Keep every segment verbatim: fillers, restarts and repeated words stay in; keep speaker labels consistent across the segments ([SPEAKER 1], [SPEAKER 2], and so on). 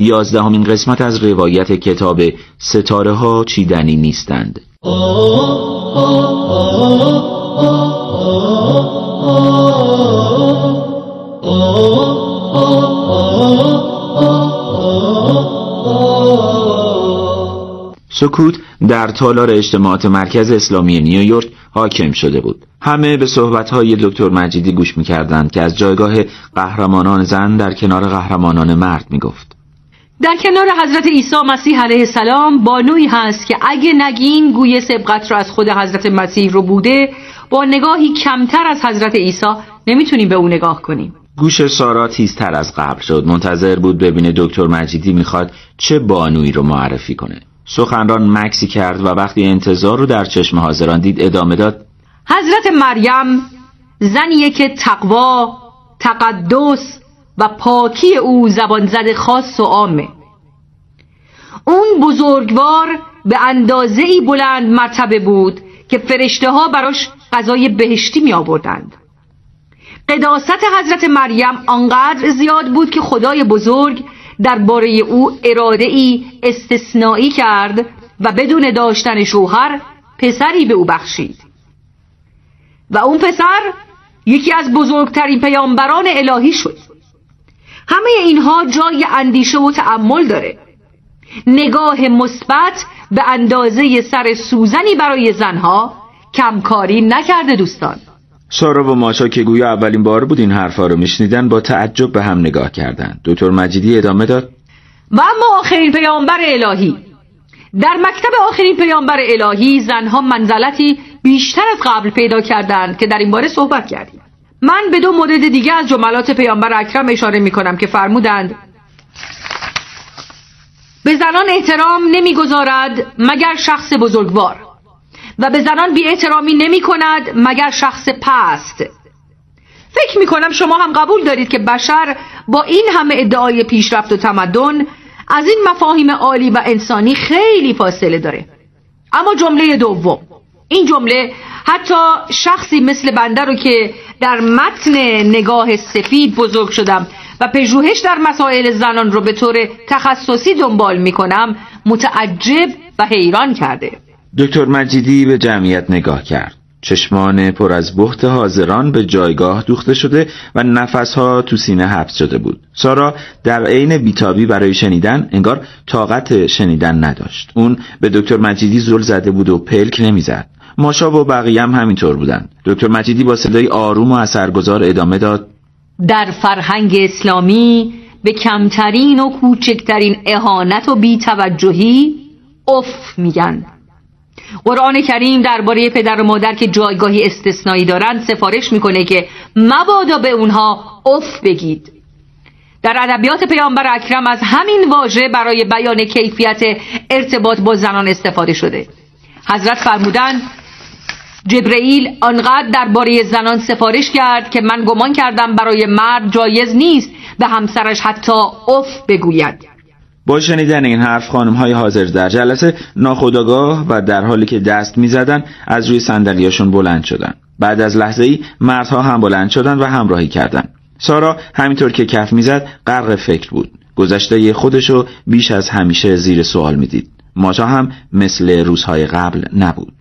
[SPEAKER 1] یازدهمین قسمت از روایت کتاب ستاره ها چیدنی نیستند. سکوت در تالار اجتماعات مرکز اسلامی نیویورک حاکم شده بود. همه به صحبت‌های دکتر مجیدی گوش می‌کردند که از جایگاه قهرمانان زن در کنار قهرمانان مرد می‌گفت.
[SPEAKER 2] در کنار حضرت عیسی مسیح علیه السلام بانویی هست که اگه نگین گوی سبقت را از خود حضرت مسیح رو بوده، با نگاهی کمتر از حضرت عیسی نمیتونیم به اون نگاه کنیم.
[SPEAKER 1] گوش سارا تیزتر از قبل شد. منتظر بود ببینه دکتر مجیدی میخواد چه بانویی رو معرفی کنه. سخنران مکسی کرد و وقتی انتظار رو در چشم حاضران دید ادامه داد.
[SPEAKER 2] حضرت مریم زنیه که تقوا، تقدس و پاکی او زبان زد خاص و عامه. اون بزرگوار به اندازه‌ای بلند مرتبه بود که فرشته ها براش غذای بهشتی می آوردند. قداست حضرت مریم آنقدر زیاد بود که خدای بزرگ درباره او اراده‌ای استثنایی کرد و بدون داشتن شوهر پسری به او بخشید و اون پسر یکی از بزرگترین پیامبران الهی شد. همه اینها جای اندیشه و تأمل داره. نگاه مثبت به اندازه سر سوزنی برای زنها کمکاری نکرده دوستان.
[SPEAKER 1] سارا و ماشا که گویا اولین بار بود این حرفا رو میشنیدن با تعجب به هم نگاه کردند. دکتر مجیدی ادامه داد.
[SPEAKER 2] و اما آخرین پیامبر الهی، در مکتب آخرین پیامبر الهی زنها منزلتی بیشتر از قبل پیدا کردند که در این باره صحبت کردیم. من به دو مورد دیگه از جملات پیامبر اکرم اشاره میکنم که فرمودند به زنان احترام نمیگذارد مگر شخص بزرگوار و به زنان بی احترامی نمی کند مگر شخص پست. فکر می کنم شما هم قبول دارید که بشر با این همه ادعای پیشرفت و تمدن از این مفاهیم عالی و انسانی خیلی فاصله داره. اما جمله دوم، این جمله حتی شخصی مثل بنده رو که در متن نگاه سفید بزرگ شدم و پژوهش در مسائل زنان رو به طور تخصصی دنبال می کنم متعجب و حیران کرده.
[SPEAKER 1] دکتر مجیدی به جمعیت نگاه کرد. چشمان پر از بهت حاضران به جایگاه دوخته شده و نفسها تو سینه حبس شده بود. سارا در عین بیتابی برای شنیدن انگار طاقت شنیدن نداشت. اون به دکتر مجیدی زل زده بود و پلک نمیزد. ماشا و بقیه هم همینطور بودن. دکتر مجیدی با صدای آروم و اثرگذار ادامه داد.
[SPEAKER 2] در فرهنگ اسلامی به کمترین و کوچکترین اهانت و بی‌توجهی اف میگن. قرآن کریم درباره پدر و مادر که جایگاهی استثنایی دارند سفارش میکنه که مبادا به اونها اف بگید. در ادبیات پیامبر اکرم از همین واژه برای بیان کیفیت ارتباط با زنان استفاده شده. حضرت فرمودند جبرئیل آنقدر درباره زنان سفارش کرد که من گمان کردم برای مرد جایز نیست به همسرش حتی اف بگوید.
[SPEAKER 1] با شنیدن این حرف خانم‌های حاضر در جلسه ناخودآگاه و در حالی که دست می‌زدن از روی صندلیاشون بلند شدن. بعد از لحظه‌ای مردها هم بلند شدن و همراهی کردن. سارا همینطور که کف می‌زد غرق فکر بود. گذشته خودشو بیش از همیشه زیر سوال می‌دید. ماشا هم مثل روزهای قبل نبود.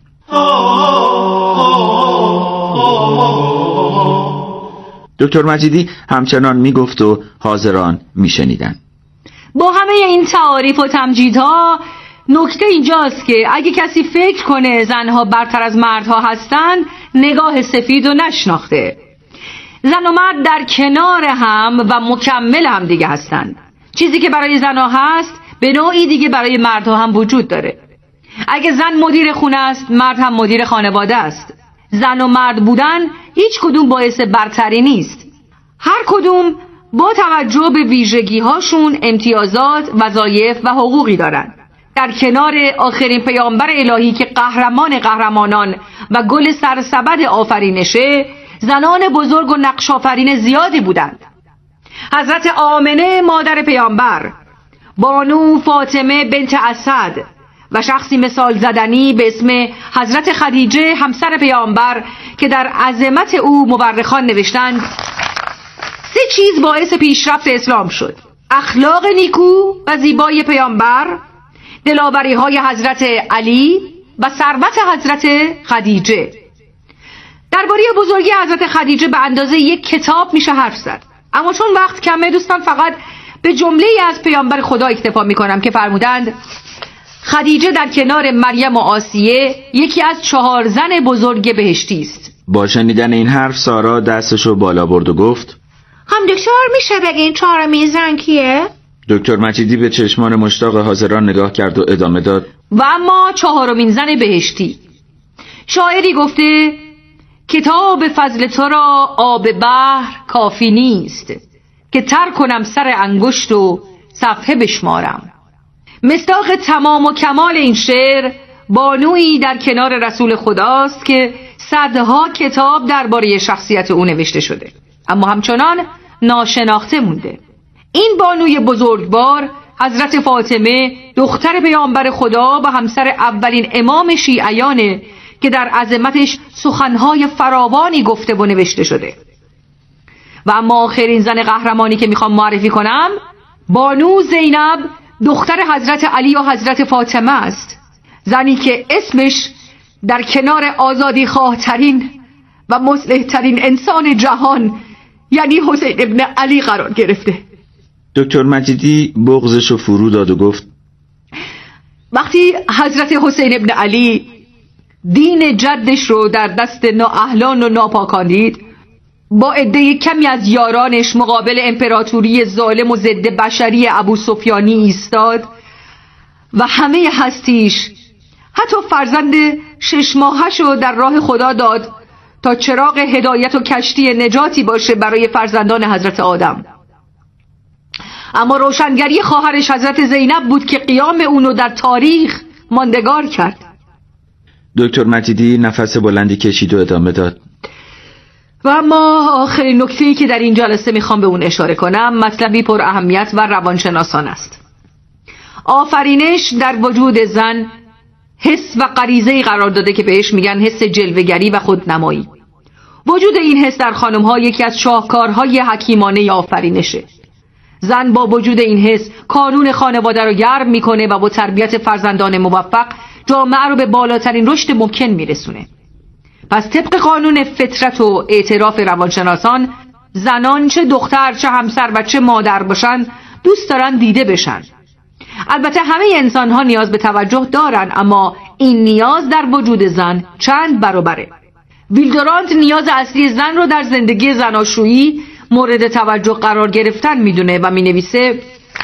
[SPEAKER 1] دکتر مجیدی همچنان میگفت و حاضران میشنیدن.
[SPEAKER 2] با همه این تعاریف و تمجیدها نکته اینجاست که اگه کسی فکر کنه زنها برتر از مردها هستن نگاه سفید و نشناخته. زن و مرد در کنار هم و مکمل هم دیگه هستن. چیزی که برای زنها هست به نوعی دیگه برای مردها هم وجود داره. اگه زن مدیر خونه است مرد هم مدیر خانواده است. زن و مرد بودن هیچ کدوم باعث برتری نیست. هر کدوم با توجه به ویژگی هاشون امتیازات، وظایف و حقوقی دارن. در کنار آخرین پیامبر الهی که قهرمان قهرمانان و گل سرسبد آفرینشه، زنان بزرگ و نقش آفرین زیادی بودند. حضرت آمنه مادر پیامبر، بانو فاطمه بنت اسد و شخصی مثال زدنی به اسم حضرت خدیجه همسر پیامبر که در عظمت او مورخان نوشتند سه چیز باعث پیشرفت اسلام شد: اخلاق نیکو و زیبای پیامبر، دلاوری های حضرت علی و ثروت حضرت خدیجه. درباره بزرگی حضرت خدیجه به اندازه یک کتاب میشه حرف زد، اما چون وقت کمه دوستان فقط به جمله‌ای از پیامبر خدا اکتفا میکنم که فرمودند خدیجه در کنار مریم و آسیه یکی از چهار زن بزرگ بهشتی است.
[SPEAKER 1] با شنیدن این حرف سارا دستشو بالا برد و گفت
[SPEAKER 3] هم دکتر میشه بگین چهارمین زن کیه؟
[SPEAKER 1] دکتر مجیدی به چشمان مشتاق حاضران نگاه کرد و ادامه داد
[SPEAKER 2] و اما چهارمین زن بهشتی، شاعری گفته کتاب فضل تو را آب بحر کافی نیست که تر کنم سر انگشت و صفحه بشمارم. مصداق تمام و کمال این شعر بانویی در کنار رسول خداست که صدها کتاب درباره شخصیت او نوشته شده اما همچنان ناشناخته مونده. این بانوی بزرگوار حضرت فاطمه دختر پیامبر خدا و همسر اولین امام شیعیانه که در عظمتش سخنهای فراوانی گفته و نوشته شده. و اما آخرین زن قهرمانی که میخوام معرفی کنم بانو زینب دختر حضرت علی و حضرت فاطمه است، زنی که اسمش در کنار آزادی خواه ترین و مصلح ترین انسان جهان یعنی حسین ابن علی قرار گرفته.
[SPEAKER 1] دکتر مجیدی بغضشو فرو داد و گفت
[SPEAKER 2] وقتی حضرت حسین ابن علی دین جدش رو در دست نااهلان و ناپاکان دید، با عده کمی از یارانش مقابل امپراتوری ظالم و ضد بشری ابو سفیانی ایستاد و همه هستیش حتی فرزند شش ماهش رو در راه خدا داد تا چراغ هدایت و کشتی نجاتی باشه برای فرزندان حضرت آدم. اما روشنگری خواهرش حضرت زینب بود که قیام اونو در تاریخ ماندگار کرد.
[SPEAKER 1] دکتر مجیدی نفس بلندی کشید و ادامه داد
[SPEAKER 2] و اما آخرین نکته‌ای که در این جلسه میخوام به اون اشاره کنم مطلبی پر اهمیت و روانشناسان است. آفرینش در وجود زن حس و غریزه‌ای قرار داده که بهش میگن حس جلوه‌گری و خودنمایی. وجود این حس در خانم‌ها یکی از شاهکارهای حکیمانه آفرینشه. زن با وجود این حس کانون خانواده رو گرم میکنه و با تربیت فرزندان موفق جامعه رو به بالاترین رشد ممکن میرسونه. پس طبق قانون فطرت و اعتراف روانشناسان زنان چه دختر چه همسر و چه مادر باشن دوست دارن دیده بشن. البته همه انسان ها نیاز به توجه دارن اما این نیاز در وجود زن چند برابره. ویلدورانت نیاز اصلی زن رو در زندگی زناشویی مورد توجه قرار گرفتن میدونه و مینویسه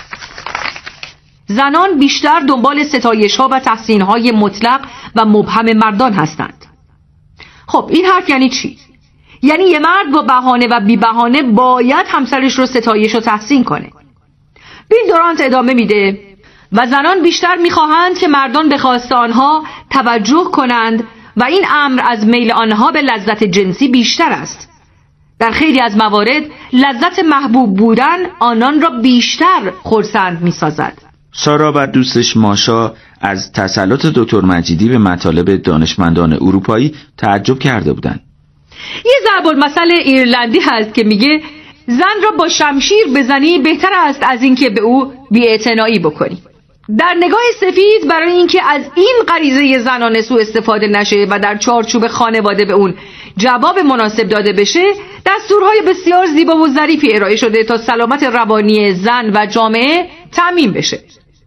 [SPEAKER 2] زنان بیشتر دنبال ستایش ها و تحسین های مطلق و مبهم مردان هستند. خب این حرف یعنی چی؟ یعنی یه مرد با بهانه و بی بهانه باید همسرش رو ستایش و تحسین کنه. ویلدورانت ادامه میده و زنان بیشتر میخواهند که مردان به خواست آنها توجه کنند و این امر از میل آنها به لذت جنسی بیشتر است. در خیلی از موارد لذت محبوب بودن آنان را بیشتر خرسند میسازد.
[SPEAKER 1] سارا و دوستش ماشا از تسلط دکتر مجیدی به مطالب دانشمندان اروپایی تعجب کرده بودند.
[SPEAKER 2] یه ضرب المثل ایرلندی هست که میگه زن را با شمشیر بزنی بهتر است از اینکه به او بی‌اعتنایی بکنی. در نگاه سفید برای اینکه از این غریزه زنانه سوء استفاده نشه و در چارچوب خانواده به اون جواب مناسب داده بشه دستورهای بسیار زیبا و ظریفی ارائه شده تا سلامت روانی زن و جامعه تامین بشه.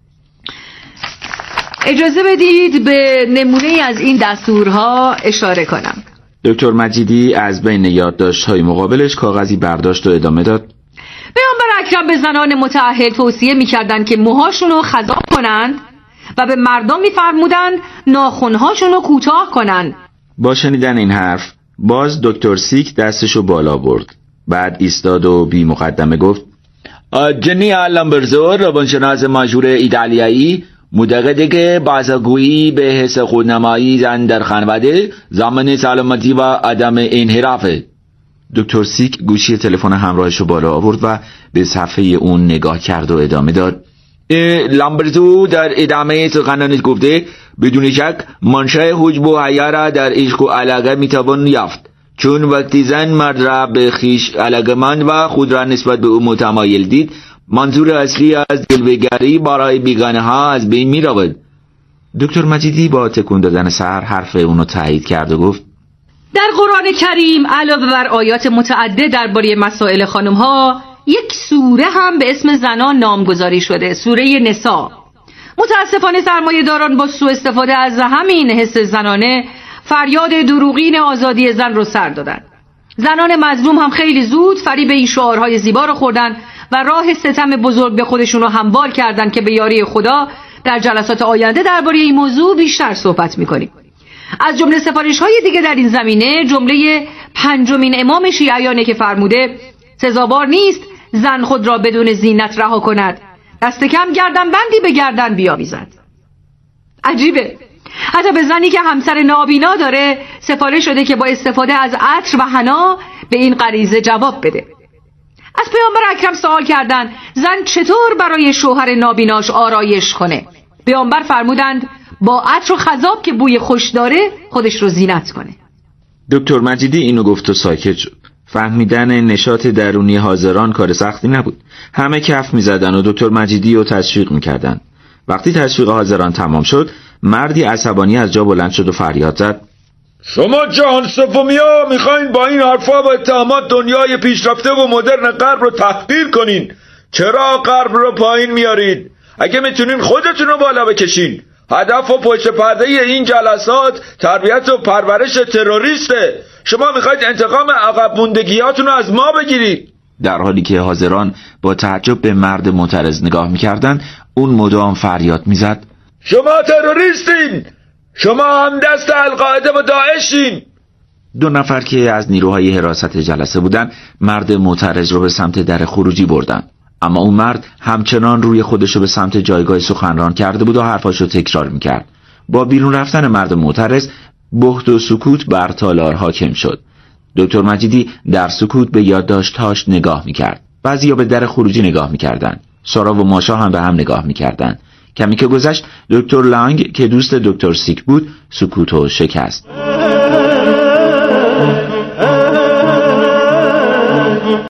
[SPEAKER 2] اجازه بدید به نمونه از این دستورها اشاره کنم.
[SPEAKER 1] دکتر مجیدی از بین یادداشت‌های مقابلش کاغذی برداشت و ادامه داد.
[SPEAKER 2] پیامبر اکرم به زنان متأهل توصیه می‌کردند که موهاشون رو خضاب کنند و به مردم می‌فرمودند ناخن‌هاشون رو کوتاه کنند.
[SPEAKER 1] با شنیدن این حرف باز دکتر سیک دستشو بالا برد. بعد ایستاد و بی مقدمه گفت جنی لامبرزو روانشناس مشهور ایتالیایی معتقده که بازگویی به حس خودنمایی زن در خانواده ضامن سلامتی و عدم انحرافه. دکتر سیک گوشی تلفن همراهشو بالا آورد و به صفحه اون نگاه کرد و ادامه داد. لامبرزو در ادامه سخنانش گفته بدون شک منشأ حجب و حیا را در عشق و علاقه میتوان یافت، چون وقتی زن مرد را به خویش علاقه‌مند و خود را نسبت به او متمایل دید
[SPEAKER 4] منظور اصلی از جلوه‌گری برای بیگانه ها از بین می رود.
[SPEAKER 1] دکتر مجیدی با تکون دادن سر حرف اونو تایید کرد و گفت
[SPEAKER 2] در قرآن کریم علاوه بر آیات متعدد درباره مسائل خانم ها، یک سوره هم به اسم زنان نامگذاری شده، سوره نساء. متاسفانه سرمایه‌داران با سوء استفاده از همین حس زنانه فریاد دروغین آزادی زن رو سر دادن. زنان مظلوم هم خیلی زود فریب این شعارهای زیبا رو خوردن و راه ستم بزرگ به خودشون رو هموار کردن که به یاری خدا در جلسات آینده درباره این موضوع بیشتر صحبت می‌کنیم. از جمله سفارش‌های دیگه در این زمینه جمله پنجمین امام شیعیانه که فرموده سزاوار نیست زن خود را بدون زینت رها کند، دست کم گردن بندی به گردن بیاویزد. عجیبه، حتی به زنی که همسر نابینا داره سفارش شده که با استفاده از عطر و حنا به این غریزه جواب بده. از پیامبر اکرم سوال کردن زن چطور برای شوهر نابیناش آرایش کنه. پیامبر فرمودند با عطر و خضاب که بوی خوش داره خودش رو زینت کنه.
[SPEAKER 1] دکتر مجیدی اینو گفت و ساکت شد. فهمیدن نشاط درونی حاضران کار سختی نبود. همه کف می‌زدن و دکتر مجیدی رو تشویق می‌کردن. وقتی تشویق حاضران تمام شد، مردی عصبانی از جا بلند شد و فریاد زد:
[SPEAKER 5] شما جهان سومیا میخواین با این حرفا و اتهامات دنیای پیشرفته و مدرن غرب رو تحقیر کنین؟ چرا غرب رو پایین میارید؟ اگه میتونین خودتون رو بالا بکشین. هدف و پشت پرده این جلسات تربیت و پرورش تروریسته. شما میخواید انتقام عقب موندگیاتون رو از ما بگیرید.
[SPEAKER 1] در حالی که حاضران با تعجب به مرد معترض نگاه میکردن، اون مدام فریاد میزد:
[SPEAKER 5] شما تروریستین! شما هم دست القاعده و داعشین!
[SPEAKER 1] دو نفر که از نیروهای حراست جلسه بودن مرد معترض رو به سمت در خروجی بردن، اما اون مرد همچنان روی خودش رو به سمت جایگاه سخنران کرده بود و حرفاشو تکرار میکرد. با بیرون رفتن مرد معترض بهت و سکوت بر تالار حاکم شد. دکتر مجیدی در سکوت به یادداشت‌هاش نگاه میکرد. بعضیا به در خروجی نگاه میکردن. سارا و ماشا هم به هم نگاه میکردن. کمی که گذشت دکتر لانگ که دوست دکتر سیک بود سکوتو شکست.